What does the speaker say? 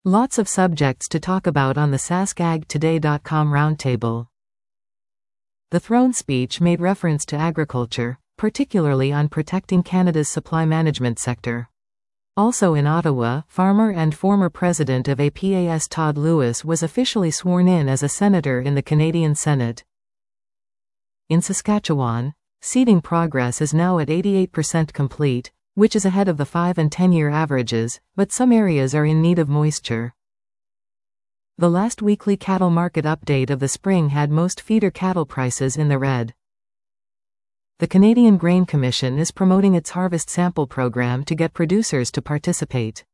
Lots of subjects to talk about on the SaskAgToday.com roundtable. The throne speech made reference to agriculture, particularly on protecting Canada's supply management sector. Also in Ottawa, farmer and former president of APAS Todd Lewis was officially sworn in as a senator in the Canadian Senate. In Saskatchewan, seeding progress is now at 88% complete, which is ahead of the 5- and 10-year averages, but some areas are in need of moisture. The last weekly cattle market update of the spring had most feeder cattle prices in the red. The Canadian Grain Commission is promoting its harvest sample program to get producers to participate.